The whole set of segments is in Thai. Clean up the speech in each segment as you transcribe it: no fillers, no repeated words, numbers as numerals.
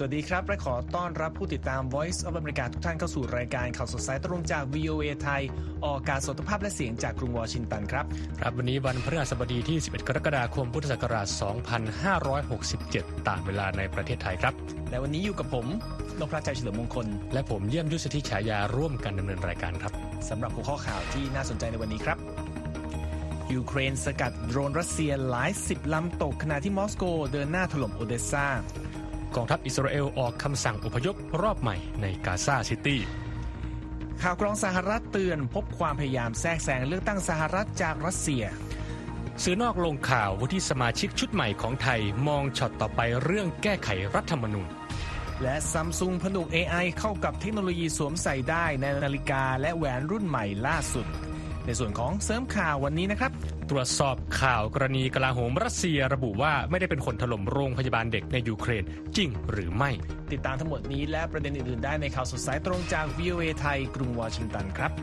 วัสดีครับและขอต้อนรับผู้ติดตาม Voice of America ทุกท่านเข้าสู่รายการข่าวสดสายตรงจาก VOA ไทยออกอากาศสดภาพและเสียงจากกรุงวอชิงตันครับครับวันนี้วันพฤหัสบดีที่11กรกฎาคมพุทธศักราช2567ตามเวลาในประเทศไทยครับและวันนี้อยู่กับผมนพรัตน์ ชัยเฉลิมมงคลและผมเยี่ยมยุทธสิทธิฉายาร่วมกันดำเนินรายการครับสำหรับหัวข้อข่าวที่น่าสนใจในวันนี้ครับยูเครนสกัดโดรนรัสเซียหลาย10ลำตกขณะที่มอสโกเดินหน้าถล่มโอเดสซากองทัพอิสราเอลออกคำสั่งอพยพรอบใหม่ในกาซาซิตี้ข่าวกรองสหรัฐเตือนพบความพยายามแทรกแซงเลือกตั้งสหรัฐจากรัสเซียสื่อนอกลงข่าววุฒิสมาชิกชุดใหม่ของไทยมองช็อตต่อไปเรื่องแก้ไขรัฐธรรมนูญและซัมซุงผนวก AI เข้ากับเทคโนโลยีสวมใส่ได้ในนาฬิกาและแหวนรุ่นใหม่ล่าสุดในส่วนของเสริมข่าววันนี้นะครับตรวจสอบข่าวกรณีกลาโหมรัสเซียระบุว่าไม่ได้เป็นคนถล่มโรงพยาบาลเด็กในยูเครนจริงหรือไม่ติดตามทั้งหมดนี้และประเด็นอื่นๆได้ในข่าวสดสายตรงจาก VOA ไทยกรุงวอชิงตันครับ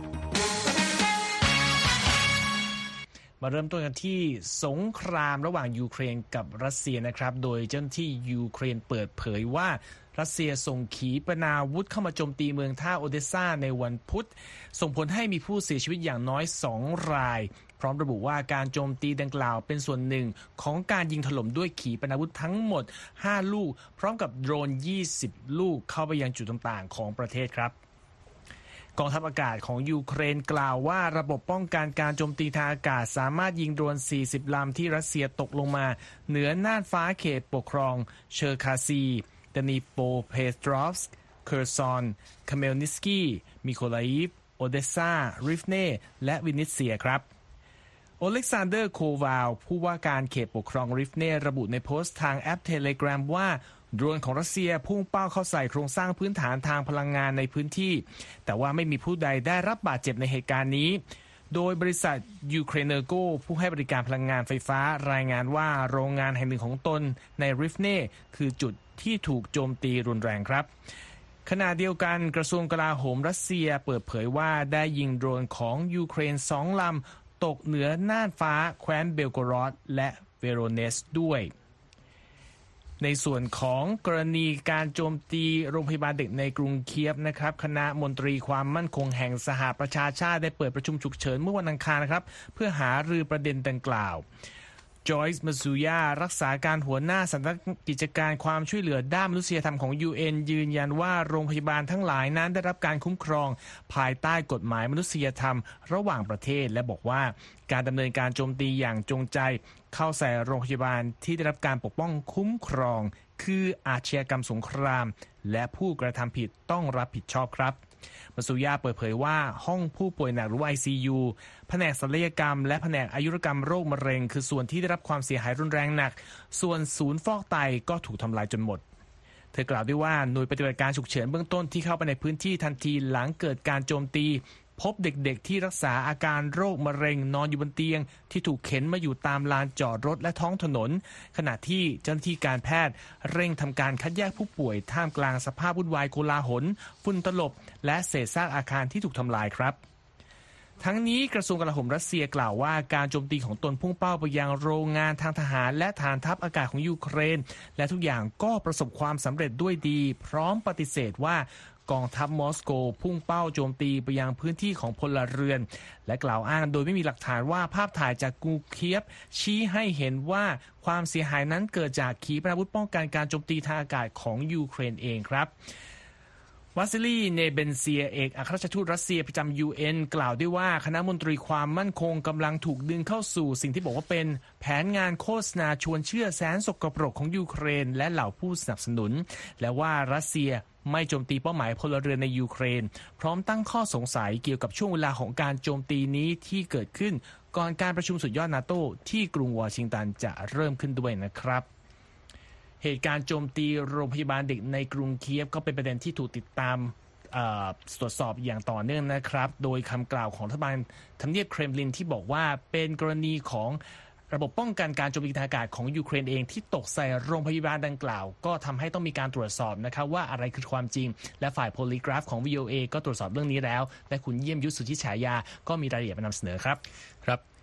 มาเริ่มต้นกันที่สงครามระหว่างยูเครนกับรัสเซียนะครับโดยเจ้าหน้าที่ยูเครนเปิดเผยว่ารัสเซียส่งขีปนาวุธเข้ามาโจมตีเมืองท่าโอเดสซาในวันพุธส่งผลให้มีผู้เสียชีวิตอย่างน้อย2รายพร้อมระบุว่าการโจมตีดังกล่าวเป็นส่วนหนึ่งของการยิงถล่มด้วยขีปนาวุธทั้งหมด5ลูกพร้อมกับโดรน20ลูกเข้าไปยังจุดต่างๆของประเทศครับกองทัพอากาศของยูเครนกล่าวว่าระบบป้องกันการโจมตีทางอากาศสามารถยิงโดรน40ลำที่รัสเซียตกลงมาเหนือน่านฟ้าเขตปกครองเชอร์คาซีดานิโปเพตรอฟสก์เคอร์ซอนคาเมลนิสกีมิโคไลฟโอเดสซาริฟเน่และวินิเซียครับโอเล็กซานเดอร์โควาลผู้ว่าการเขตปกครองริฟเน่ระบุในโพสต์ทางแอป Telegram ว่าโดรนของรัสเซียพุ่งเป้าเข้าใส่โครงสร้างพื้นฐานทางพลังงานในพื้นที่แต่ว่าไม่มีผู้ใดได้รับบาดเจ็บในเหตุการณ์นี้โดยบริษัทยูเครเนโกผู้ให้บริการพลังงานไฟฟ้ารายงานว่าโรงงานแห่งหนึ่งของตนในริฟเน่คือจุดที่ถูกโจมตีรุนแรงครับขณะเดียวกันกระทรวงกลาโหมรัสเซียเปิดเผยว่าได้ยิงโดรนของยูเครน2ลำตกเหนือน่านฟ้าแคว้นเบลโกรอดและเวโรเนสด้วยในส่วนของกรณีการโจมตีโรงพยาบาลเด็กในกรุงเคียฟนะครับคณะมนตรีความมั่นคงแห่งสหประชาชาติได้เปิดประชุมฉุกเฉินเมื่อวันอังคารนะครับเพื่อหารือประเด็นดังกล่าวจอยส์มาซูยารักษาการหัวหน้าสำนักกิจการความช่วยเหลือด้านมนุษยธรรมของ UN ยืนยันว่าโรงพยาบาลทั้งหลายนั้นได้รับการคุ้มครองภายใต้กฎหมายมนุษยธรรมระหว่างประเทศและบอกว่าการดำเนินการโจมตีอย่างจงใจเข้าใส่โรงพยาบาลที่ได้รับการปกป้องคุ้มครองคืออาชญากรรมสงครามและผู้กระทำผิดต้องรับผิดชอบครับมาซูยาเปิดเผยว่าห้องผู้ป่วยหนักหรือ ICU แผนกศัลยกรรมและแผนกอายุรกรรมโรคมะเร็งคือส่วนที่ได้รับความเสียหายรุนแรงหนักส่วนศูนย์ฟอกไตก็ถูกทำลายจนหมดเธอกล่าวด้วยว่าหน่วยปฏิบัติการฉุกเฉินเบื้องต้นที่เข้าไปในพื้นที่ทันทีหลังเกิดการโจมตีพบเด็กๆที่รักษาอาการโรคมะเร็งนอนอยู่บนเตียงที่ถูกเข็นมาอยู่ตามลานจอดรถและท้องถนนขณะที่เจ้าหน้าที่การแพทย์เร่งทำการคัดแยกผู้ป่วยท่ามกลางสภาพวุ่นวายโกลาหลฝุ่นตลบและเศษซากอาคารที่ถูกทำลายครับทั้งนี้กระทรวงกลาโหมรัสเซียกล่าวว่าการโจมตีของตนพุ่งเป้าไปยังโรงงานทางทหารและฐานทัพอากาศของยูเครนและทุกอย่างก็ประสบความสำเร็จด้วยดีพร้อมปฏิเสธว่ากองทัพมอสโกพุ่งเป้าโจมตีไปยังพื้นที่ของพลเรือนและกล่าวอ้างโดยไม่มีหลักฐานว่าภาพถ่ายจากกรุงเคียฟชี้ให้เห็นว่าความเสียหายนั้นเกิดจากขีปนาวุธป้องกันการโจมตีทางอากาศของยูเครนเองครับวาซิลีเนเบนเซียเอกอัครราชทูตรัสเซียประจำ UN กล่าวด้วยว่าคณะมนตรีความมั่นคงกำลังถูกดึงเข้าสู่สิ่งที่บอกว่าเป็นแผนงานโฆษณาชวนเชื่อแสนสกปรกของยูเครนและเหล่าผู้สนับสนุนและว่ารัสเซียไม่โจมตีเป้าหมายพลเรือนในยูเครนพร้อมตั้งข้อสงสัยเกี่ยวกับช่วงเวลาของการโจมตีนี้ที่เกิดขึ้นก่อนการประชุมสุดยอดนาโต้ที่กรุงวอชิงตันจะเริ่มขึ้นด้วยนะครับเหตุการณ์โจมตีโรงพยาบาลเด็กในกรุงเคียฟก็เป็นประเด็นที่ถูกติดตามตรวจสอบอย่างต่อเนื่องนะครับโดยคำกล่าวของรัฐบาลทำเนียบเครมลินที่บอกว่าเป็นกรณีของระบบป้องกันการโจมตีทางอากาศของยูเครนเองที่ตกใส่โรงพยาบาลดังกล่าวก็ทำให้ต้องมีการตรวจสอบนะครับว่าอะไรคือความจริงและฝ่ายโพลีกราฟของ VOA ก็ตรวจสอบเรื่องนี้แล้วและคุณเยี่ยมยุทธสุทธิฉายาก็มีรายละเอียดมานำเสนอครับ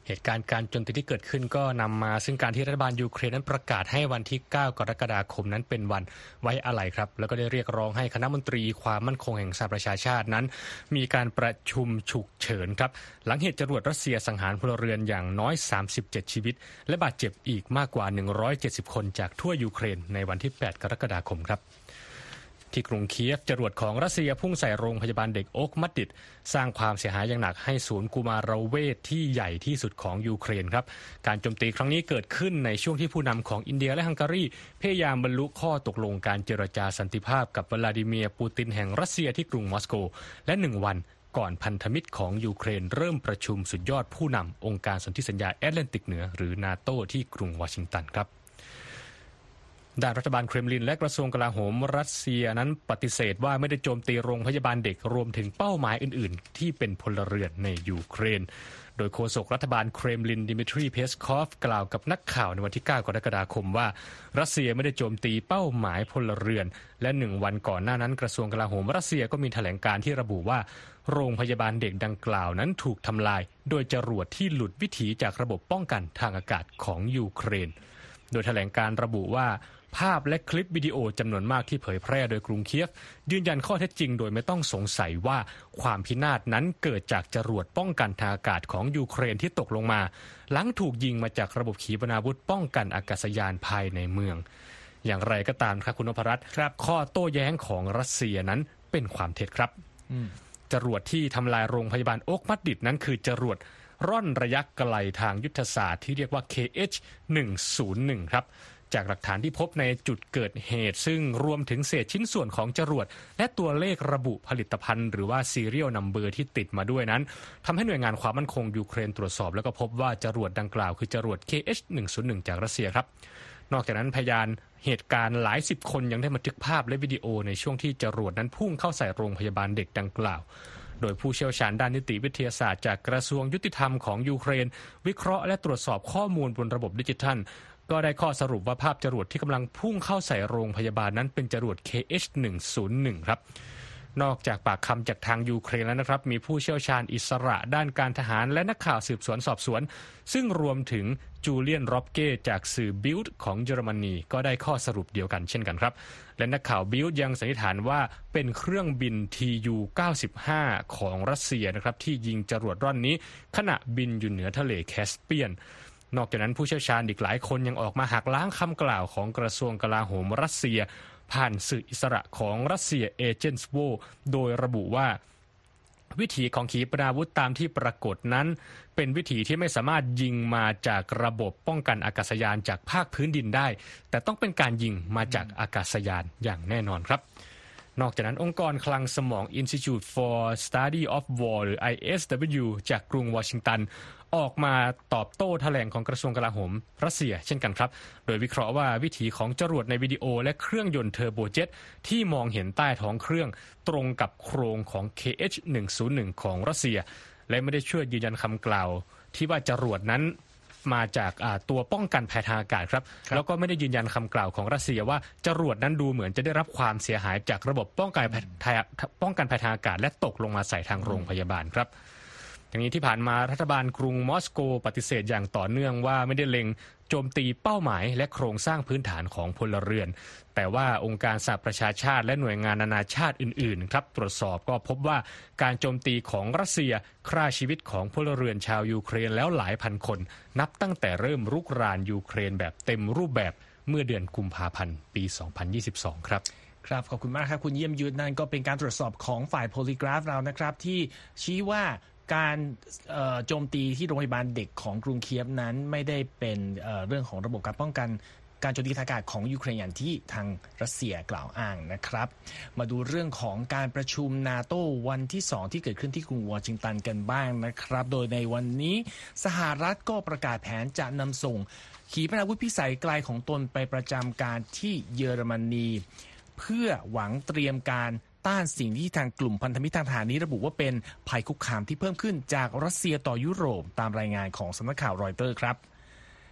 เหตุการณ์การโจมตีที่เกิดขึ้นก็นำมาซึ่งการที่รัฐบาลยูเครนนั้นประกาศให้วันที่ 9 กรกฎาคมนั้นเป็นวันไว้อาลัยครับแล้วก็ได้เรียกร้องให้คณะมนตรีความมั่นคงแห่งสหประชาชาตินั้นมีการประชุมฉุกเฉินครับหลังเหตุจรวดรัสเซียสังหารพลเรือนอย่างน้อย37ชีวิตและบาดเจ็บอีกมากกว่า170คนจากทั่วยูเครนในวันที่ 8 กรกฎาคมครับที่กรุงเคียฟจรวดของรัสเซียพุ่งใส่โรงพยาบาลเด็กโอ๊กมัดดิดสร้างความเสียหายอย่างหนักให้ศูนย์กุมารเวชที่ใหญ่ที่สุดของยูเครนครับการโจมตีครั้งนี้เกิดขึ้นในช่วงที่ผู้นำของอินเดียและฮังการีพยายามบรรลุข้อตกลงการเจรจาสันติภาพกับวลาดิเมียร์ปูตินแห่งรัสเซียที่กรุงมอสโกและ1 วันก่อนพันธมิตรของยูเครนเริ่มประชุมสุดยอดผู้นำองค์การสนธิสัญญาแอตแลนติกเหนือหรือนาโตที่กรุงวอชิงตันครับด้านรัฐบาลเครมลินและกระทรวงกลาโหมรัสเซียนั้นปฏิเสธว่าไม่ได้โจมตีโรงพยาบาลเด็กรวมถึงเป้าหมายอื่นๆที่เป็นพลเรือนในยูเครนโดยโฆษกรัฐบาลเครมลินดิมิทรีเพสคอฟกล่าวกับนักข่าวในวันที่ 9 กรกฎาคมว่ารัสเซียไม่ได้โจมตีเป้าหมายพลเรือนและ1 วันก่อนหน้านั้นกระทรวงกลาโหมรัสเซียก็มีแถลงการที่ระบุว่าโรงพยาบาลเด็กดังกล่าวนั้นถูกทำลายโดยจรวดที่หลุดวิถีจากระบบป้องกันทางอากาศของยูเครนโดยแถลงการระบุว่าภาพและคลิปวิดีโอจำนวนมากที่เผยแพร่โดยกรุงเคียฟยืนยันข้อเท็จจริงโดยไม่ต้องสงสัยว่าความพินาศนั้นเกิดจากจรวดป้องกันทางอากาศของยูเครนที่ตกลงมาหลังถูกยิงมาจากระบบขีปนาวุธป้องกันอากาศยานภายในเมืองอย่างไรก็ตามครับคุณนพรัตน์ข้อโต้แย้งของรัสเซียนั้นเป็นความเท็จครับจรวดที่ทำลายโรงพยาบาลโอ๊กมัดดิดนั้นคือจรวดร่อนระยะไกลทางยุทธศาสตร์ที่เรียกว่า KH-101 ครับจากหลักฐานที่พบในจุดเกิดเหตุซึ่งรวมถึงเศษชิ้นส่วนของจรวดและตัวเลขระบุผลิตภัณฑ์หรือว่า serial number ที่ติดมาด้วยนั้นทำให้หน่วยงานความมั่นคงยูเครนตรวจสอบแล้วก็พบว่าจรวดดังกล่าวคือจรวด KH-101 จากรัสเซียครับนอกจากนั้นพยานเหตุการณ์หลาย10คนยังได้บันทึกภาพและวิดีโอในช่วงที่จรวดนั้นพุ่งเข้าใส่โรงพยาบาลเด็กดังกล่าวโดยผู้เชี่ยวชาญด้านนิติวิทยาศาสตร์จากกระทรวงยุติธรรมของยูเครนวิเคราะห์และตรวจสอบข้อมูลบนระบบดิจิทัลก็ได้ข้อสรุปว่าภาพจรวดที่กำลังพุ่งเข้าใส่โรงพยาบาลนั้นเป็นจรวด KH-101 ครับนอกจากปากคำจากทางยูเครนแล้วนะครับมีผู้เชี่ยวชาญอิสระด้านการทหารและนักข่าวสืบสวนสอบสวนซึ่งรวมถึงจูเลียน ร็อบเก้จากสื่อบิลด์ของเยอรมนีก็ได้ข้อสรุปเดียวกันเช่นกันครับและนักข่าวบิลด์ยังสันนิษฐานว่าเป็นเครื่องบิน TU-95 ของรัสเซียนะครับที่ยิงจรวดร่อนนี้ขณะบินอยู่เหนือทะเลแคสเปียนนอกจากนั้นผู้เชี่ยวชาญอีกหลายคนยังออกมาหักล้างคำกล่าวของกระทรวงกลาโหมรัสเซียผ่านสื่ออิสระของรัสเซียเอเจนส์โวโดยระบุว่าวิถีของขีปนาวุธตามที่ปรากฏนั้นเป็นวิถีที่ไม่สามารถยิงมาจากระบบป้องกันอากาศยานจากภาคพื้นดินได้แต่ต้องเป็นการยิงมาจากอากาศยานอย่างแน่นอนครับนอกจากนั้นองค์กรคลังสมอง Institute for Study of War หรือ ISW จากกรุงวอชิงตันออกมาตอบโต้แถลงของกระทรวงกลาโหมรัสเซียเช่นกันครับโดยวิเคราะห์ว่าวิถีของจรวดในวิดีโอและเครื่องยนต์เทอร์โบเจ็ตที่มองเห็นใต้ท้องเครื่องตรงกับโครงของ KH-101 ของรัสเซียและไม่ได้ช่วยยืนยันคำกล่าวที่ว่าจรวดนั้นมาจากตัวป้องกันภัยทางอากาศครับแล้วก็ไม่ได้ยืนยันคำกล่าวของรัสเซียว่าจรวดนั้นดูเหมือนจะได้รับความเสียหายจากระบบป้องกันภัยทางอากาศและตกลงมาใส่ทางโรงพยาบาลครับอย่างนี้ที่ผ่านมารัฐบาลกรุงมอสโกปฏิเสธอย่างต่อเนื่องว่าไม่ได้เล็งโจมตีเป้าหมายและโครงสร้างพื้นฐานของพลเรือนแต่ว่าองค์การสหประชาชาติและหน่วยงานนานาชาติอื่นๆครับตรวจสอบก็พบว่าการโจมตีของรัสเซียฆ่าชีวิตของพลเรือนชาวยูเครนแล้วหลายพันคนนับตั้งแต่เริ่มรุกรานยูเครนแบบเต็มรูปแบบเมื่อเดือนกุมภาพันธ์ปี 2022 ครับครับขอบคุณมากครับคุณเยี่ยมยุทธนั่นก็เป็นการตรวจสอบของฝ่ายโพลีกราฟเรานะครับที่ชี้ว่าการโจมตีที่โรงพยาบาลเด็กของกรุงเคียฟนั้นไม่ได้เป็นเรื่องของระบบการป้องกันการโจมตีทางอากาศของยูเครนอย่างที่ทางรัสเซียกล่าวอ้างนะครับมาดูเรื่องของการประชุมนาโต้วันที่2ที่เกิดขึ้นที่กรุงวอชิงตันกันบ้างนะครับโดยในวันนี้สหรัฐก็ประกาศแผนจะนำส่งขีปนาวุธพิสัยไกลของตนไปประจำการที่เยอรมนีเพื่อหวังเตรียมการต้านสิ่งที่ทางกลุ่มพันธมิตรทางทหารนี้ระบุว่าเป็นภัยคุกคามที่เพิ่มขึ้นจากรัสเซียต่อยุโรปตามรายงานของสำนักข่าวรอยเตอร์ครับ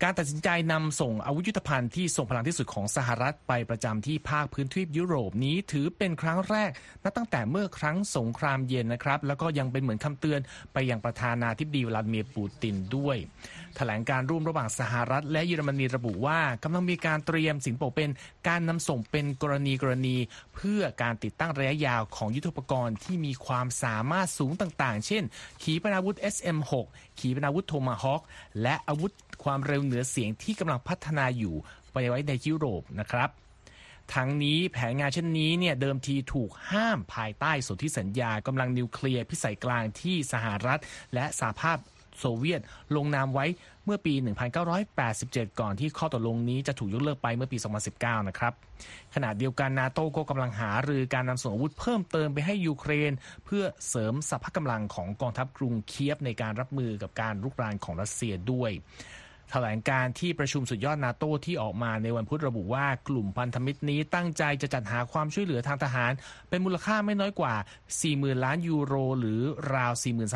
การตัดสินใจนำส่งอาวุธยุทโธภัณฑ์ที่ทรงพลังที่สุดของสหรัฐไปประจำที่ภาคพื้นทวีปยุโรปนี้ถือเป็นครั้งแรกนับตั้งแต่เมื่อครั้งสงครามเย็นนะครับแล้วก็ยังเป็นเหมือนคำเตือนไปยังประธานาธิบดีวลาดิเมียร์ปูตินด้วยแถลงการร่วมระหว่างสหรัฐและเยอรมนีระบุว่ากำลังมีการเตรียมสิงคโปร์เป็นการนำส่งเป็นกรณีเพื่อการติดตั้งระยะยาวของยุทโธปกรณ์ที่มีความสามารถสูงต่างๆเช่นขีปนาวุธ SM-6 ขีปนาวุธโทมาฮอคและอาวุธความเร็วเหนือเสียงที่กำลังพัฒนาอยู่ไปไว้ในยุโรปนะครับทั้งนี้แผนงานเช่นนี้เนี่ยเดิมทีถูกห้ามภายใต้สนธิสัญญากำลังนิวเคลียร์พิสัยกลางที่สหรัฐและสหภาพโซเวียตลงนามไว้เมื่อปี 1987 ก่อนที่ข้อตกลงนี้จะถูกยกเลิกไปเมื่อปี 2019 นะครับขณะเดียวกันนาโต้ก็กำลังหารือการนำส่งอาวุธเพิ่มเติมไปให้ยูเครนเพื่อเสริมสภาพกำลังของกองทัพกรุงเคียฟในการรับมือกับการรุกรานของรัสเซียด้วยแถลงการที่ประชุมสุดยอดนาโต้ที่ออกมาในวันพุธระบุว่ากลุ่มพันธมิตรนี้ตั้งใจจะจัดหาความช่วยเหลือทางทหารเป็นมูลค่าไม่น้อยกว่า 40,000 ล้านยูโรหรือราว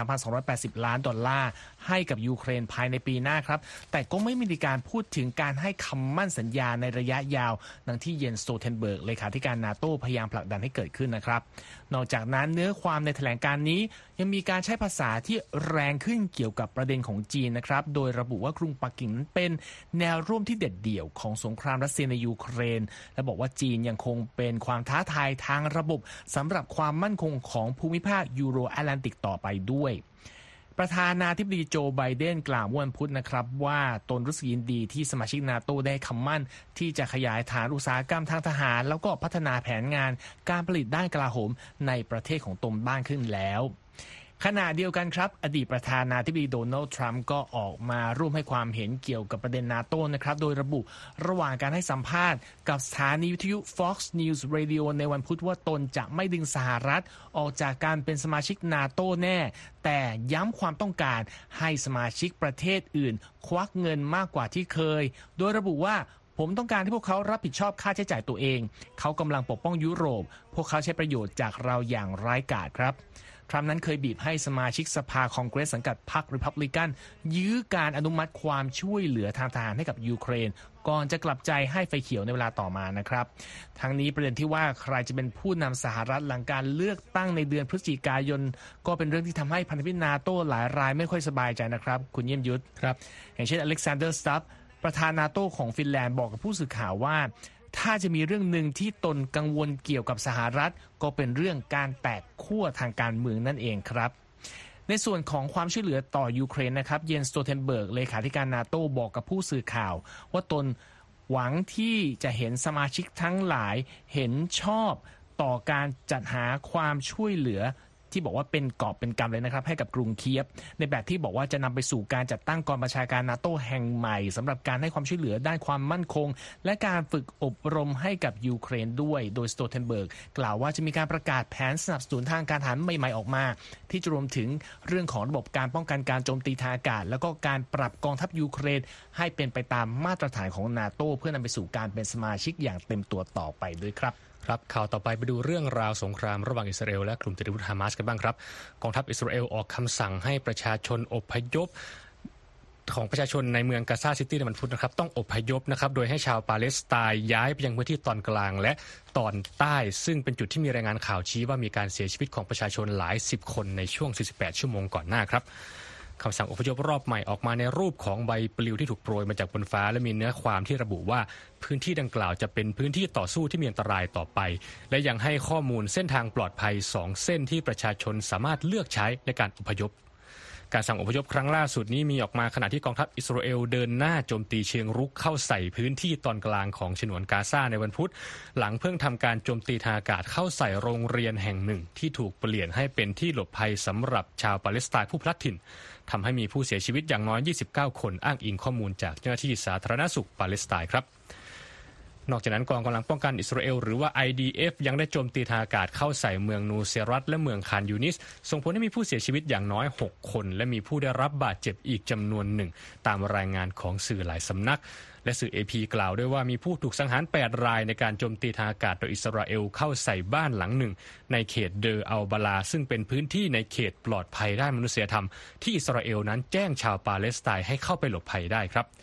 43,280 ล้านดอลลาร์ให้กับยูเครนภายในปีหน้าครับแต่ก็ไม่มีการพูดถึงการให้คำมั่นสัญญาในระยะยาวดังที่เยนสโตเทนเบิร์กเลขาธิการนาโต้พยายามผลักดันให้เกิดขึ้นนะครับนอกจากนั้นเนื้อความในแถลงการนี้ยังมีการใช้ภาษาที่แรงขึ้นเกี่ยวกับประเด็นของจีนนะครับโดยระบุว่ากรุงปักกิ่งนั้นเป็นแนวร่วมที่เด็ดเดี่ยวของสงครามรัสเซียในยูเครนและบอกว่าจีนยังคงเป็นความท้าทายทางระบบสำหรับความมั่นคงของภูมิภาคยูโรแอตแลนติกต่อไปด้วยประธานาธิบดีโจไบเดนกล่าววันพุธนะครับว่าตนรู้สึกยินดีที่สมาชิกนาโต้ได้คำมั่นที่จะขยายฐานอุตสาหกรรมทางทหารแล้วก็พัฒนาแผนงานการผลิตด้านกลาโหมในประเทศของตนบ้างขึ้นแล้วขณะเดียวกันครับอดีตประธานาธิบดีโดนัลด์ทรัมป์ก็ออกมาร่วมให้ความเห็นเกี่ยวกับประเด็นนาโต้นะครับโดยระบุระหว่างการให้สัมภาษณ์กับสถานีวิทยุ Fox News Radio ในวันพุธว่าตนจะไม่ดึงสหรัฐออกจากการเป็นสมาชิกนาโต้แน่แต่ย้ำความต้องการให้สมาชิกประเทศอื่นควักเงินมากกว่าที่เคยโดยระบุว่าผมต้องการให้พวกเขารับผิดชอบค่าใช้จ่ายตัวเองเขากำลังปกป้องยุโรปพวกเขาใช้ประโยชน์จากเราอย่างร้ายกาจครับทรัมป์นั้นเคยบีบให้สมาชิกสภาคองเกรสสังกัดพรรครีพับลิกันยื้อการอนุมัติความช่วยเหลือทางทหารให้กับยูเครนก่อนจะกลับใจให้ไฟเขียวในเวลาต่อมานะครับทั้งนี้ประเด็นที่ว่าใครจะเป็นผู้นำสหรัฐหลังการเลือกตั้งในเดือนพฤศจิกายนก็เป็นเรื่องที่ทำให้พันธมิตรนาโต้หลายรายไม่ค่อยสบายใจนะครับคุณเยี่ยมยุทธครับอย่างเช่นอเล็กซานเดอร์สตัฟประธานนาโต้ของฟินแลนด์บอกกับผู้สื่อข่าวว่าถ้าจะมีเรื่องหนึ่งที่ตนกังวลเกี่ยวกับสหรัฐก็เป็นเรื่องการแตกขั้วทางการเมืองนั่นเองครับในส่วนของความช่วยเหลือต่อยูเครนนะครับเยนสโตเทนเบิร์กเลขาธิการนาโต้บอกกับผู้สื่อข่าวว่าตนหวังที่จะเห็นสมาชิกทั้งหลายเห็นชอบต่อการจัดหาความช่วยเหลือที่บอกว่าเป็นกอบเป็นกำเลยนะครับให้กับกรุงเคียฟในแบบที่บอกว่าจะนำไปสู่การจัดตั้งกองบัญชาการนาโต้แห่งใหม่สำหรับการให้ความช่วยเหลือด้านความมั่นคงและการฝึกอบรมให้กับยูเครนด้วยโดยสโตเทนเบิร์กกล่าวว่าจะมีการประกาศแผนสนับสนุนทางการทหารใหม่ๆออกมาที่จะรวมถึงเรื่องของระบบการป้องกันการโจมตีทางอากาศแล้วก็การปรับกองทัพยูเครนให้เป็นไปตามมาตรฐานของนาโต้เพื่อนำไปสู่การเป็นสมาชิกอย่างเต็มตัวต่อไปด้วยครับครับข่าวต่อไปดูเรื่องราวสงครามระหว่างอิสราเอลและกลุ่มติดอาวุธฮามาสกันบ้างครับกองทัพอิสราเอลออกคำสั่งให้ประชาชนอพยพของประชาชนในเมืองกาซาซิตี้ในวันพุธนะครับต้องอพยพนะครับโดยให้ชาวปาเลสไตน์ย้ายไปยังพื้นที่ตอนกลางและตอนใต้ซึ่งเป็นจุดที่มีรายงานข่าวชี้ว่ามีการเสียชีวิตของประชาชนหลาย10คนในช่วง48ชั่วโมงก่อนหน้าครับคำสั่งอพยพรอบใหม่ออกมาในรูปของใบปลิวที่ถูกโปรยมาจากบนฟ้าและมีเนื้อความที่ระบุว่าพื้นที่ดังกล่าวจะเป็นพื้นที่ต่อสู้ที่มีอันตรายต่อไปและยังให้ข้อมูลเส้นทางปลอดภัย2เส้นที่ประชาชนสามารถเลือกใช้ในการอพยพการสั่งอพยพครั้งล่าสุดนี้มีออกมาขณะที่กองทัพอิสราเอลเดินหน้าโจมตีเชิงรุกเข้าใส่พื้นที่ตอนกลางของฉนวนกาซาในวันพุธหลังเพิ่งทำการโจมตีทางอากาศเข้าใส่โรงเรียนแห่งหนึ่งที่ถูกเปลี่ยนให้เป็นที่หลบภัยสำหรับชาวปาเลสไตน์ผู้พลัดถิ่นทำให้มีผู้เสียชีวิตอย่างน้อย29คนอ้างอิงข้อมูลจากเจ้าหน้าที่สาธารณสุขปาเลสไตน์ครับนอกจากนั้นกองกำลังป้องกันอิสราเอลหรือว่า IDF ยังได้โจมตีทางอากาศเข้าใส่เมืองนูเซรัตและเมืองคานยูนิสส่งผลให้มีผู้เสียชีวิตอย่างน้อย6คนและมีผู้ได้รับบาดเจ็บอีกจำนวนหนึ่งตามรายงานของสื่อหลายสำนักและสื่อ AP กล่าวด้วยว่ามีผู้ถูกสังหาร8รายในการโจมตีทางอากาศโดยอิสราเอลเข้าใส่บ้านหลังหนึ่งในเขตเดออัลบาลาซึ่งเป็นพื้นที่ในเขตปลอดภัยด้านมนุษยธรรมที่อิสราเอลนั้นแจ้งชาวปาเลสไตน์ให้เข้าไปหลบภัยได้ครับ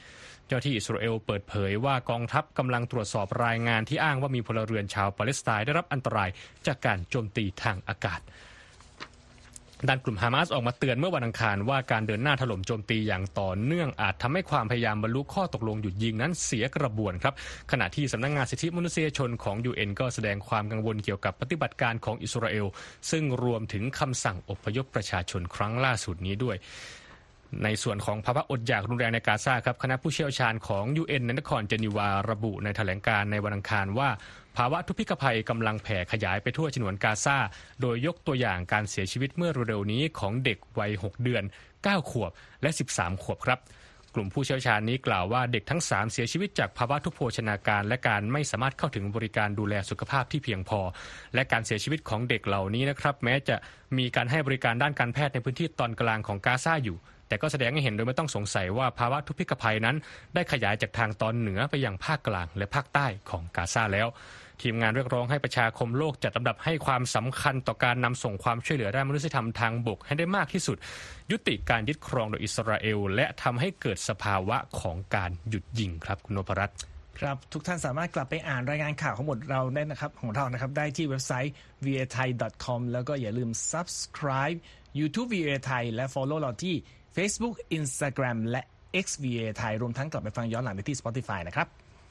เจ้าที่อิสราเอลเปิดเผยว่ากองทัพกำลังตรวจสอบรายงานที่อ้างว่ามีพลเรือนชาวปาเลสไตน์ได้รับอันตรายจากการโจมตีทางอากาศด้านกลุ่มฮามาสออกมาเตือนเมื่อวันอังคารว่าการเดินหน้าถล่มโจมตีอย่างต่อเนื่องอาจทำให้ความพยายามบรรลุข้อตกลงหยุดยิงนั้นเสียกระบวนครับขณะที่สำนักงานสิทธิมนุษยชนของ UN ก็แสดงความกังวลเกี่ยวกับปฏิบัติการของอิสราเอลซึ่งรวมถึงคำสั่งอพยพประชาชนครั้งล่าสุดนี้ด้วยในส่วนของภาวะอดอยากรุนแรงในกาซาครับคณะผู้เชี่ยวชาญของ UN ในนครเจนีวาระบุในแถลงการณ์ในวันอังคารว่าภาวะทุพพิกภัยกำลังแผ่ขยายไปทั่วฉนวนกาซาโดยยกตัวอย่างการเสียชีวิตเมื่อเร็วๆนี้ของเด็กวัย6 เดือน 9 ขวบและ 13 ขวบครับกลุ่มผู้เชี่ยวชาญนี้กล่าวว่าเด็กทั้ง3เสียชีวิตจากภาวะทุพโภชนาการและการไม่สามารถเข้าถึงบริการดูแลสุขภาพที่เพียงพอและการเสียชีวิตของเด็กเหล่านี้นะครับแม้จะมีการให้บริการด้านการแพทย์ในพื้นที่ตอนกลางของกาซาอยู่แต่ก็แสดงให้เห็นโดยไม่ต้องสงสัยว่าภาวะทุพพิกภัยนั้นได้ขยายจากทางตอนเหนือไปยังภาคกลางและภาคใต้ของกาซาแล้วทีมงานเรียกร้องให้ประชาคมโลกจัดลำดับให้ความสำคัญต่อการนำส่งความช่วยเหลือด้านมนุษยธรรมทางบกให้ได้มากที่สุดยุติการยึดครองโดยอิสราเอลและทำให้เกิดสภาวะของการหยุดยิงครับคุณนพรัตน์ครับทุกท่านสามารถกลับไปอ่านรายงานข่าวของเราได้นะครับได้ที่เว็บไซต์ voathai.com แล้วก็อย่าลืม subscribe YouTube VOA Thai และ follow เราที่ Facebook Instagram และ X VOA Thai รวมทั้งกลับไปฟังย้อนหลังได้ที่ Spotify นะครับ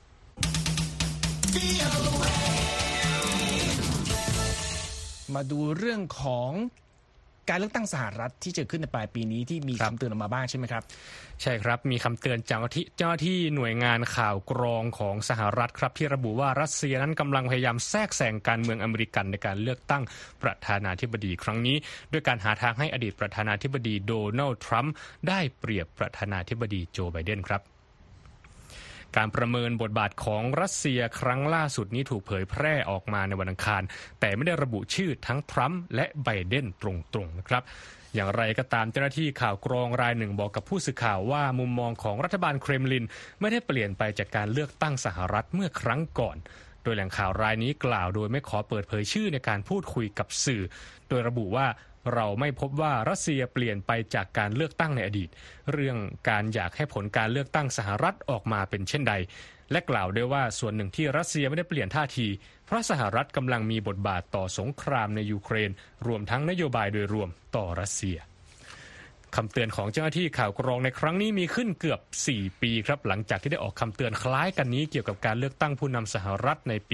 มาดูเรื่องของการเลือกตั้งสหรัฐที่จะขึ้นในปลายปีนี้ที่มีคำเตือนออกมาบ้างใช่ไหมครับใช่ครับมีคำเตือนจากเจ้าหน้าที่หน่วยงานข่าวกรองของสหรัฐครับที่ระบุว่ารัสเซียนั้นกำลังพยายามแทรกแซงการเมืองอเมริกันในการเลือกตั้งประธานาธิบดีครั้งนี้ด้วยการหาทางให้อดีตประธานาธิบดีโดนัลด์ทรัมป์ได้เปรียบประธานาธิบดีโจไบเดนครับการประเมินบทบาทของรัสเซียครั้งล่าสุดนี้ถูกเผยแพร่ออกมาในวันอังคารแต่ไม่ได้ระบุชื่อทั้งทรัมป์และไบเดนตรงๆนะครับอย่างไรก็ตามเจ้าหน้าที่ข่าวกรองรายหนึ่งบอกกับผู้สื่อข่าวว่ามุมมองของรัฐบาลเครมลินไม่ได้เปลี่ยนไปจากการเลือกตั้งสหรัฐเมื่อครั้งก่อนโดยแหล่งข่าวรายนี้กล่าวโดยไม่ขอเปิดเผยชื่อในการพูดคุยกับสื่อโดยระบุว่าเราไม่พบว่ารัสเซียเปลี่ยนไปจากการเลือกตั้งในอดีตเรื่องการอยากให้ผลการเลือกตั้งสหรัฐออกมาเป็นเช่นใดและกล่าวด้วยว่าส่วนหนึ่งที่รัสเซียไม่ได้เปลี่ยนท่าทีเพราะสหรัฐกำลังมีบทบาทต่อสงครามในยูเครนรวมทั้งนโยบายโดยรวมต่อรัสเซียคำเตือนของเจ้าหน้าที่ข่าวกรองในครั้งนี้มีขึ้นเกือบ4 ปีครับหลังจากที่ได้ออกคำเตือนคล้ายกันนี้เกี่ยวกับการเลือกตั้งผู้นำสหรัฐในปี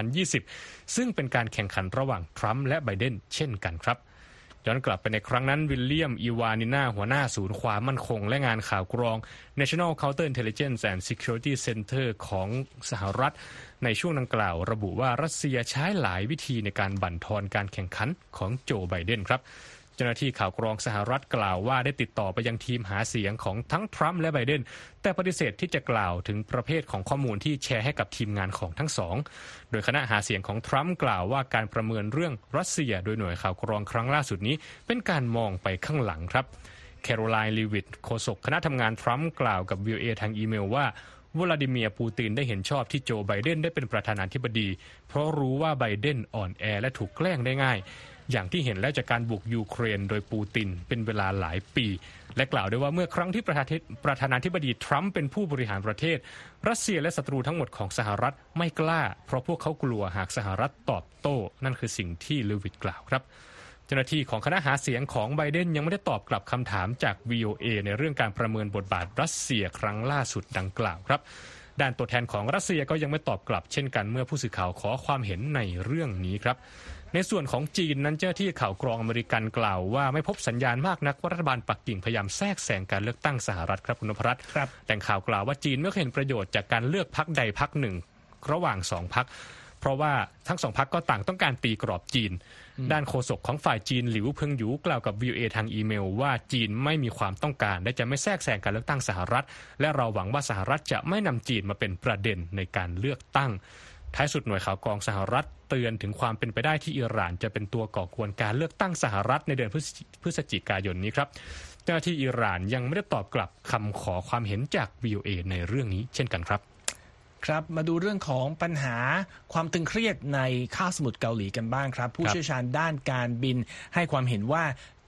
2020 ซึ่งเป็นการแข่งขันระหว่างทรัมป์และไบเดนเช่นกันครับย้อนกลับไปในครั้งนั้นวิลเลียมอีวานิน่าหัวหน้าศูนย์ความมั่นคงและงานข่าวกรอง National Counterintelligence and Security Center ของสหรัฐในช่วงดังกล่าวระบุว่ารัสเซียใช้หลายวิธีในการบั่นทอนการแข่งขันของโจไบเดนครับเจ้าหน้าที่ข่าวกรองสหรัฐกล่าวว่าได้ติดต่อไปยังทีมหาเสียงของทั้งทรัมป์และไบเดนแต่ปฏิเสธที่จะกล่าวถึงประเภทของข้อมูลที่แชร์ให้กับทีมงานของทั้งสองโดยคณะหาเสียงของทรัมป์กล่าวว่าการประเมินเรื่องรัสเซียโดยหน่วยข่าวกรองครั้งล่าสุดนี้เป็นการมองไปข้างหลังครับแคโรไลน์ลีวิตโฆษกคณะทำงานทรัมป์กล่าวกับ VOA ทางอีเมลว่าวลาดิเมียร์ปูตินได้เห็นชอบที่โจไบเดนได้เป็นประธานาธิบดีเพราะรู้ว่าไบเดนอ่อนแอและถูกแกล้งได้ง่ายอย่างที่เห็นแล้วจากการบุกยูเครนโดยปูตินเป็นเวลาหลายปีและกล่าวด้วยว่าเมื่อครั้งที่ประธานาธิบดีทรัมป์เป็นผู้บริหารประเทศรัสเซียและศัตรูทั้งหมดของสหรัฐไม่กล้าเพราะพวกเขากลัวหากสหรัฐตอบโต้นั่นคือสิ่งที่ลิวิตกล่าวครับเจ้าหน้าที่ของคณะหาเสียงของไบเดนยังไม่ได้ตอบกลับคำถามจาก VOA ในเรื่องการประเมินบทบาทรัสเซียครั้งล่าสุดดังกล่าวครับด้านตัวแทนของรัสเซียก็ยังไม่ตอบกลับเช่นกันเมื่อผู้สื่อข่าวขอความเห็นในเรื่องนี้ครับในส่วนของจีนนั้นเจ้าหน้าที่ข่าวกรองอเมริกันกล่าวว่าไม่พบสัญญาณมากนักว่ารัฐบาลปักกิ่งพยายามแทรกแซงการเลือกตั้งสหรัฐครับคุณนพรัตน์แต่ข่าวกล่าวว่าจีนไม่เห็นประโยชน์จากการเลือกพรรคใดพรรคหนึ่งระหว่าง2 พรรคเพราะว่าทั้ง2 พรรคก็ต่างต้องการตีกรอบจีนด้านโฆษกของฝ่ายจีนหลิวเพิงหยูกล่าวกับ VOA ทางอีเมลว่าจีนไม่มีความต้องการและจะไม่แทรกแซงการเลือกตั้งสหรัฐและเราหวังว่าสหรัฐจะไม่นำจีนมาเป็นประเด็นในการเลือกตั้งท้ายสุดหน่วยข่าวกรองสหรัฐเตือนถึงความเป็นไปได้ที่อิหร่านจะเป็นตัวก่อกวนการเลือกตั้งสหรัฐในเดือนพฤศจิกายนนี้ครับเจ้าหน้าที่อิหร่านยังไม่ได้ตอบกลับคำขอความเห็นจาก VOA ในเรื่องนี้เช่นกันครับครับมาดูเรื่องของปัญหาความตึงเครียดในคาบสมุทรเกาหลีกันบ้างครับผู้เชี่ยวชาญด้านการบินให้ความเห็นว่า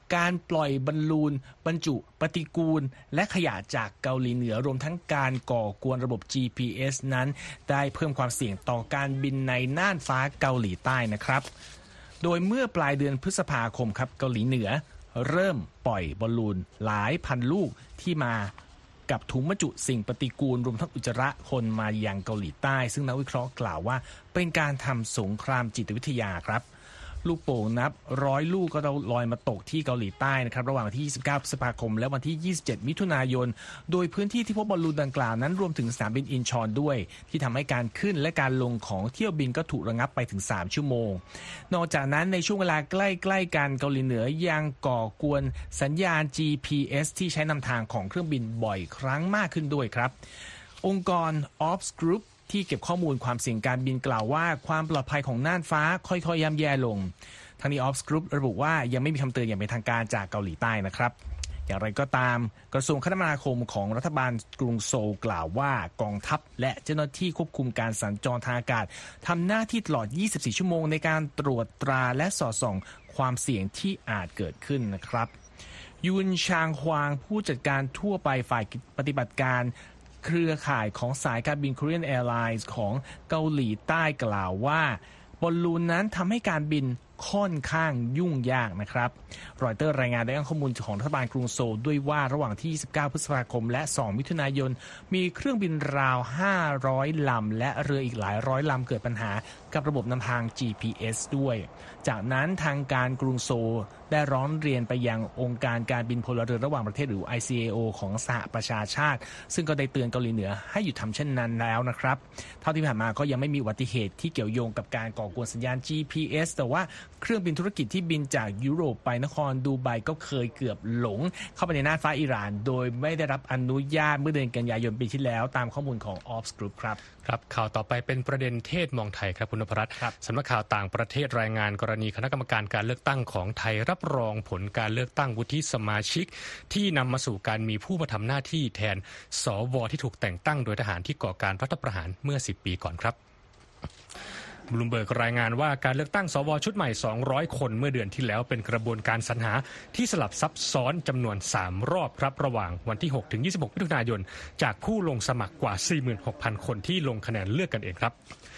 การปล่อยบอลลูนบรรจุปฏิกูลและขยะจากเกาหลีเหนือรวมทั้งการก่อกวนระบบ GPS นั้นได้เพิ่มความเสี่ยงต่อการบินในน่านฟ้าเกาหลีใต้นะครับโดยเมื่อปลายเดือนพฤษภาคมครับเกาหลีเหนือเริ่มปล่อยบอลลูนหลายพันลูกที่มากับถุงบรรจุสิ่งปฏิกูลรวมทั้งอุจจาระคนมายังเกาหลีใต้ซึ่งนักวิเคราะห์กล่าวว่าเป็นการทำสงครามจิตวิทยาครับลูกโป่งนับ100ลูกก็ลอยมาตกที่เกาหลีใต้นะครับระหว่างวันที่29พฤษภาคมและวันที่27มิถุนายนโดยพื้นที่ที่พบบอลลูนดังกล่าวนั้นรวมถึงสนามบินอินชอนด้วยที่ทำให้การขึ้นและการลงของเที่ยวบินก็ถูกระงับไปถึง3ชั่วโมงนอกจากนั้นในช่วงเวลาใกล้ๆกันเกาหลีเหนือยังก่อกวนสัญญาณ GPS ที่ใช้นำทางของเครื่องบินบ่อยครั้งมากขึ้นด้วยครับองค์กร Ops Groupที่เก็บข้อมูลความเสี่ยงการบินกล่าวว่าความปลอดภัยของน่านฟ้าค่อยๆย่ำแย่ลงทางนี้ Ops Group ระบุว่ายังไม่มีคำเตือนอย่างเป็นทางการจากเกาหลีใต้นะครับอย่างไรก็ตามกระทรวงคมนาคมของรัฐบาลกรุงโซลกล่าวว่ากองทัพและเจ้าหน้าที่ควบคุมการสัญจรทางอากาศทำหน้าที่ตลอด24ชั่วโมงในการตรวจตราและสอดส่องความเสี่ยงที่อาจเกิดขึ้นนะครับยุนชางฮวางผู้จัดการทั่วไปฝ่ายปฏิบัติการเครือข่ายของสายการบิน Korean Airlines ของเกาหลีใต้กล่าวว่าบอลลูนนั้นทำให้การบินค่อนข้างยุ่งยากนะครับรอยเตอร์รายงานได้อ้างข้อมูลของรัฐบาลกรุงโซลด้วยว่าระหว่างที่29พฤษภาคมและ2มิถุนายนมีเครื่องบินราว500ลำและเรืออีกหลายร้อยลำเกิดปัญหากับระบบนำทาง GPS ด้วยจากนั้นทางการกรุงโซลได้ร้องเรียนไปยังองค์การการบินพลเรือนระหว่างประเทศหรือ ICAO ของสหประชาชาติซึ่งก็ได้เตือนเกาหลีเหนือให้หยุดทำเช่นนั้นแล้วนะครับเท่าที่ผ่านมาก็ยังไม่มีอุบัติเหตุที่เกี่ยวโยงกับการก่อกวนสัญญาณ GPS แต่ว่าเครื่องบินธุรกิจที่บินจากยุโรปไปนครดูไบก็เคยเกือบหลงเข้าไปในน่านฟ้าอิหร่านโดยไม่ได้รับอนุญาตเมื่อเดือนกันยายนปีที่แล้วตามข้อมูลของ Ops Group ครับข่าวต่อไปเป็นประเด็นเทศมองไทยครับคุณนพรัตน์สำนักข่าวต่างประเทศรายงานกรณีคณะกรรมการการเลือกตั้งของไทยรับรองผลการเลือกตั้งวุฒิสมาชิกที่นำมาสู่การมีผู้มาทำหน้าที่แทนสวที่ถูกแต่งตั้งโดยทหารที่ก่อการรัฐประหารเมื่อ10ปีก่อนครับบลูมเบิร์กรายงานว่าการเลือกตั้งสวชุดใหม่200คนเมื่อเดือนที่แล้วเป็นกระบวนการสรรหาที่สลับซับซ้อนจำนวน3รอบครับระหว่างวันที่6ถึง26มิถุนายนจากผู้ลงสมัครกว่า 46,000 คนที่ลงคะแนนเลือกกันเองครับ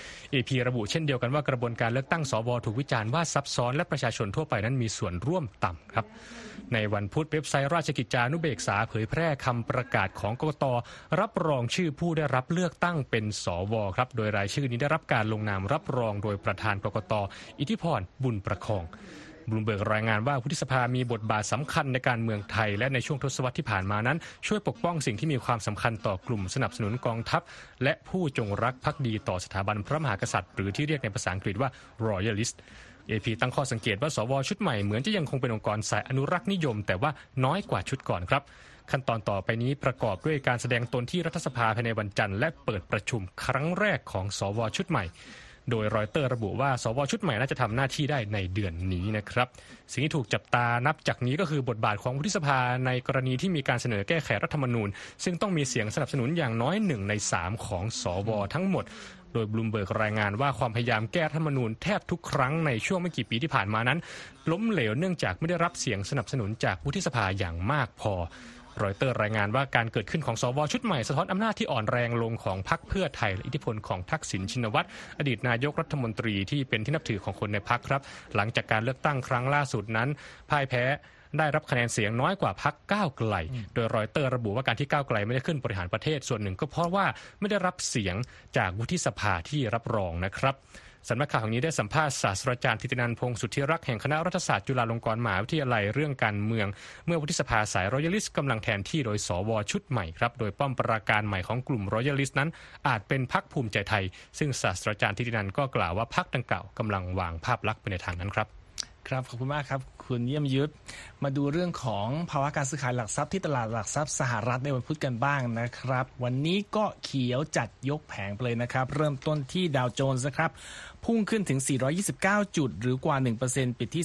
AP ระบุเช่นเดียวกันว่ากระบวนการเลือกตั้งสวถูกวิจารณ์ว่าซับซ้อนและประชาชนทั่วไปนั้นมีส่วนร่วมต่ำครับในวันพุธเว็บไซต์ราชกิจจานุเบกษาเผยแพร่คำประกาศของกกต.รับรองชื่อผู้ได้รับเลือกตั้งเป็นสวครับโดยรายชื่อนี้ได้รับการลงนามรับรองโดยประธานกกต.อิทธิพรบุญประคองบลูมเบิร์กรายงานว่าวุฒิสภามีบทบาทสำคัญในการเมืองไทยและในช่วงทศวรรษที่ผ่านมานั้นช่วยปกป้องสิ่งที่มีความสำคัญต่อกลุ่มสนับสนุนกองทัพและผู้จงรักภักดีต่อสถาบันพระมหากษัตริย์หรือที่เรียกในภาษาอังกฤษว่า Royalist AP ตั้งข้อสังเกตว่าสวชุดใหม่เหมือนจะยังคงเป็นองค์กรสายอนุรักษ์นิยมแต่ว่าน้อยกว่าชุดก่อนครับขั้นตอนต่อไปนี้ประกอบด้วยการแสดงตนที่รัฐสภาภายในวันจันทร์และเปิดประชุมครั้งแรกของสวชุดใหม่โดยรอยเตอร์ระบุว่าสวชุดใหม่น่าจะทำหน้าที่ได้ในเดือนนี้นะครับสิ่งที่ถูกจับตานับจากนี้ก็คือบทบาทของวุฒิสภาในกรณีที่มีการเสนอแก้ไขรัฐธรรมนูญซึ่งต้องมีเสียงสนับสนุนอย่างน้อย1 ใน 3ของสวทั้งหมดโดยบลูมเบิร์กรายงานว่าความพยายามแก้รัฐธรรมนูญแทบทุกครั้งในช่วงไม่กี่ปีที่ผ่านมานั้นล้มเหลวเนื่องจากไม่ได้รับเสียงสนับสนุนจากวุฒิสภาอย่างมากพอรอยเตอร์รายงานว่าการเกิดขึ้นของสวชุดใหม่สะท้อนอำนาจที่อ่อนแรงลงของพรรคเพื่อไทยและอิทธิพลของทักษิณชินวัตรอดีตนายกรัฐมนตรีที่เป็นที่นับถือของคนในพรรคครับหลังจากการเลือกตั้งครั้งล่าสุดนั้นพ่ายแพ้ได้รับคะแนนเสียงน้อยกว่าพรรคก้าวไกลโดยรอยเตอร์ระบุว่าการที่ก้าวไกลไม่ได้ขึ้นบริหารประเทศส่วนหนึ่งก็เพราะว่าไม่ได้รับเสียงจากวุฒิสภาที่รับรองนะครับสำนักข่าวแห่งนี้ได้สัมภาษณ์ศาสตราจารย์ธิตินันท์ พงษ์สุทธิรักษ์แห่งคณะรัฐศาสตร์จุฬาลงกรณ์มหาวิทยาลัยเรื่องการเมืองเมื่อวุฒิสภาสายรอยัลลิสต์กำลังแทนที่โดยสวชุดใหม่ครับโดยป้อมปราการใหม่ของกลุ่มรอยัลลิสต์นั้นอาจเป็นพรรคภูมิใจไทยซึ่งศาสตราจารย์ธิตินันท์ก็กล่าวว่าพรรคดังกล่าวกำลังวางภาพลักษณ์ไปในทางนั้นครับครับขอบคุณมากครับคุณเยี่ยมยุทธมาดูเรื่องของภาวะการซื้อขายหลักทรัพย์ที่ตลาดหลักทรัพย์สหรัฐในวันพุธกันบ้างนะครับวันนี้ก็เขียวจัดยกแผงไปเลยนะครับเริ่มต้นที่ดาวโจนส์นะครับพุ่งขึ้นถึง429จุดหรือกว่า 1% ปิดที่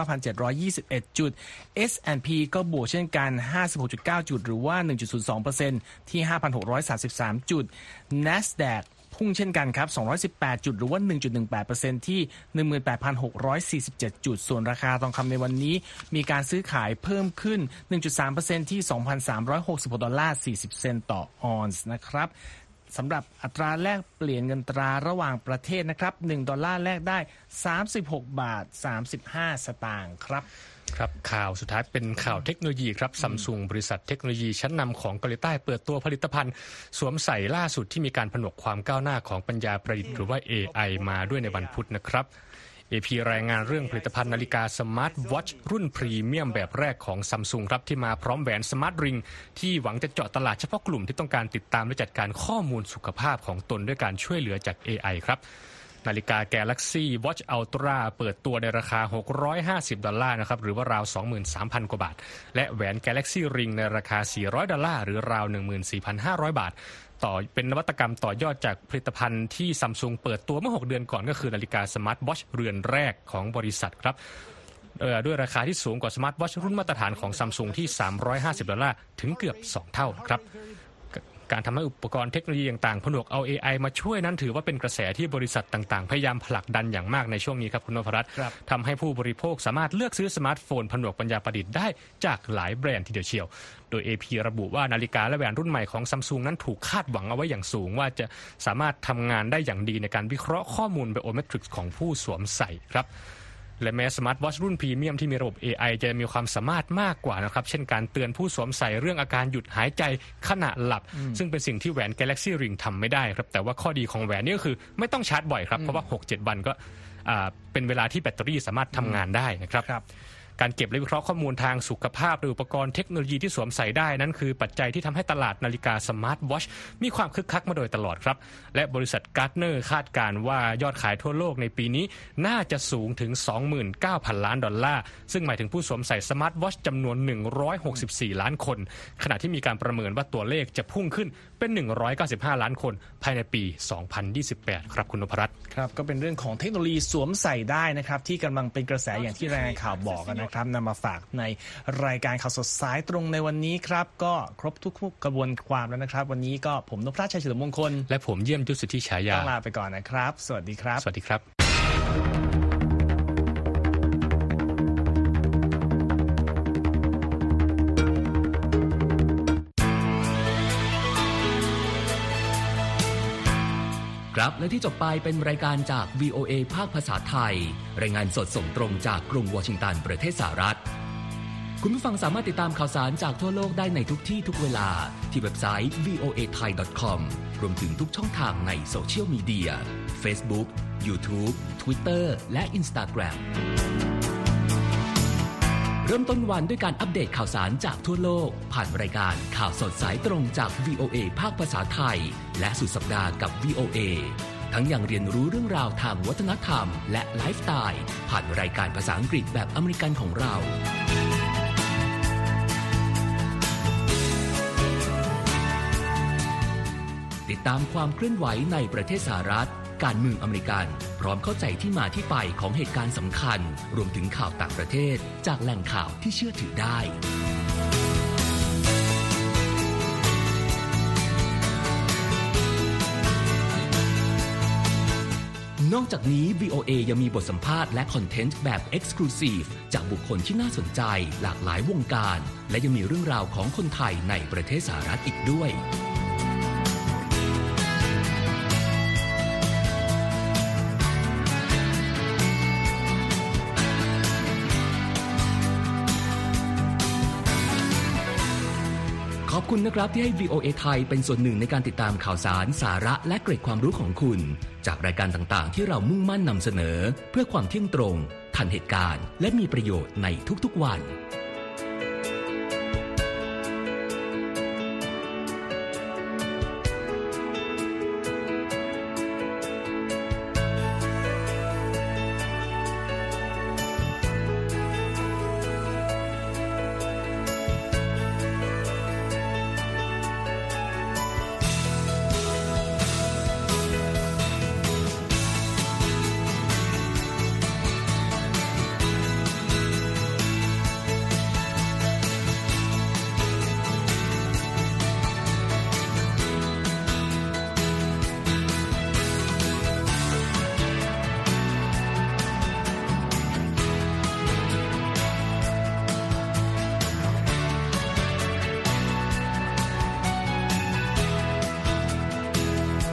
39,721 จุด S&P ก็บวกเช่นกัน 56.9 จุดหรือว่า 1.02% ที่ 5,633 จุด NASDAQ พุ่งเช่นกันครับ218จุดหรือว่า 1.18% ที่ 18,647 จุดส่วนราคาทองคำในวันนี้มีการซื้อขายเพิ่มขึ้น 1.3% ที่ 2,366 ดอลลาร์40 เซนต์ต่อออนซ์นะครับสำหรับอัตราแลกเปลี่ยนเงินตราระหว่างประเทศนะครับ1ดอลลาร์แลกได้36 บาท 35 สตางค์ครับครับข่าวสุดท้ายเป็นข่าวเทคโนโลยีครับซัมซุงบริษัทเทคโนโลยีชั้นนำของเกาหลีใต้เปิดตัวผลิตภัณฑ์สวมใส่ล่าสุดที่มีการผนวกความก้าวหน้าของปัญญาประดิษฐ์หรือว่า AI มาด้วยในวันพุธนะครับ AP รายงานเรื่องผลิตภัณฑ์นาฬิกาสมาร์ทวอทช์รุ่นพรีเมียมแบบแรกของซัมซุงครับที่มาพร้อมแหวนสมาร์ทริงที่หวังจะเจาะตลาดเฉพาะกลุ่มที่ต้องการติดตามและจัดการข้อมูลสุขภาพของตนด้วยการช่วยเหลือจาก AI ครับนาฬิกา Galaxy Watch Ultra เปิดตัวในราคา$650นะครับหรือว่าราว 23,000 กว่าบาทและแหวน Galaxy Ring ในราคา$400หรือราว 14,500 บาทต่อเป็นนวัตกรรมต่อยอดจากผลิตภัณฑ์ที่ Samsung เปิดตัวเมื่อ6เดือนก่อนก็คือนาฬิกาสมาร์ทวอทช์เรือนแรกของบริษัทครับด้วยราคาที่สูงกว่าสมาร์ทวอทช์รุ่นมาตรฐานของ Samsung ที่$350ถึงเกือบ2เท่าครับการทำให้อุปกรณ์เทคโนโลยีต่างๆผนวกเอา AI มาช่วยนั้นถือว่าเป็นกระแสที่บริษัทต่างๆพยายามผลักดันอย่างมากในช่วงนี้ครับคุณนพรัตน์ทำให้ผู้บริโภคสามารถเลือกซื้อสมาร์ทโฟนผนวกปัญญาประดิษฐ์ได้จากหลายแบรนด์ทีเดียวเชียวโดย AP ระบุว่านาฬิกาและแหวนรุ่นใหม่ของ Samsung นั้นถูกคาดหวังเอาไว้อย่างสูงว่าจะสามารถทำงานได้อย่างดีในการวิเคราะห์ข้อมูลไบโอเมตริกส์ของผู้สวมใส่ครับและแม้สมาร์ทวอทช์รุ่นพรีเมียมที่มีระบบ AI จะมีความสามารถมากกว่านะครับเช่นการเตือนผู้สวมใส่เรื่องอาการหยุดหายใจขณะหลับซึ่งเป็นสิ่งที่แหวน Galaxy Ring ทำไม่ได้ครับแต่ว่าข้อดีของแหวนนี่ก็คือไม่ต้องชาร์จบ่อยครับเพราะว่า 6-7 วันก็เป็นเวลาที่แบตเตอรี่สามารถทำงานได้นะครับการเก็บและวิเคราะห์ข้อมูลทางสุขภาพหรืออุปกรณ์เทคโนโลยีที่สวมใส่ได้นั้นคือปัจจัยที่ทำให้ตลาดนาฬิกาสมาร์ทวอทช์มีความคึกคักมาโดยตลอดครับและบริษัทการ์ดเนอร์คาดการณ์ว่ายอดขายทั่วโลกในปีนี้น่าจะสูงถึง 29,000 ล้านดอลลาร์ซึ่งหมายถึงผู้สวมใส่สมาร์ทวอทช์จำนวน164ล้านคนขณะที่มีการประเมินว่าตัวเลขจะพุ่งขึ้นเป็น195ล้านคนภายในปี2028ครับคุณนพรัตน์ครับก็เป็นเรื่องของเทคโนโลยีสวมใส่ได้นะครับที่กำลังเป็นกระแสอย่างที่รายงานข่าวบอกนะครับนำมาฝากในรายการข่าวสดสายตรงในวันนี้ครับก็ครบทุกกระบวนความแล้วนะครับวันนี้ก็ผมนพรัตน์ชัยเฉลิมมงคลและผมเยี่ยมยุทธสุทธิฉายาต้องลาไปก่อนนะครับสวัสดีครับสวัสดีครับครับและที่จบไปเป็นรายการจาก VOA ภาคภาษาไทยรายงานสดส่งตรงจากกรุงวอชิงตันประเทศสหรัฐคุณผู้ฟังสามารถติดตามข่าวสารจากทั่วโลกได้ในทุกที่ทุกเวลาที่เว็บไซต์ voathai.com รวมถึงทุกช่องทางในโซเชียลมีเดีย Facebook, YouTube, Twitter และ Instagram เริ่มต้นวันด้วยการอัปเดตข่าวสารจากทั่วโลกผ่านรายการข่าวสดสายตรงจาก VOA ภาคภาษาไทยและสุดสัปดาห์กับ VOA ทั้งยังเรียนรู้เรื่องราวทางวัฒนธรรมและไลฟ์สไตล์ผ่านรายการภาษาอังกฤษแบบอเมริกันของเราติดตามความเคลื่อนไหวในประเทศสหรัฐการเมืองอเมริกันพร้อมเข้าใจที่มาที่ไปของเหตุการณ์สำคัญรวมถึงข่าวต่างประเทศจากแหล่งข่าวที่เชื่อถือได้นอกจากนี้ VOA ยังมีบทสัมภาษณ์และคอนเทนต์แบบ Exclusive จากบุคคลที่น่าสนใจหลากหลายวงการและยังมีเรื่องราวของคนไทยในประเทศสหรัฐอีกด้วยขอบคุณนะครับที่ให้ VOA ไทยเป็นส่วนหนึ่งในการติดตามข่าวสารสาระและเกร็ดความรู้ของคุณจากรายการต่างๆที่เรามุ่งมั่นนำเสนอเพื่อความเที่ยงตรงทันเหตุการณ์และมีประโยชน์ในทุกๆวัน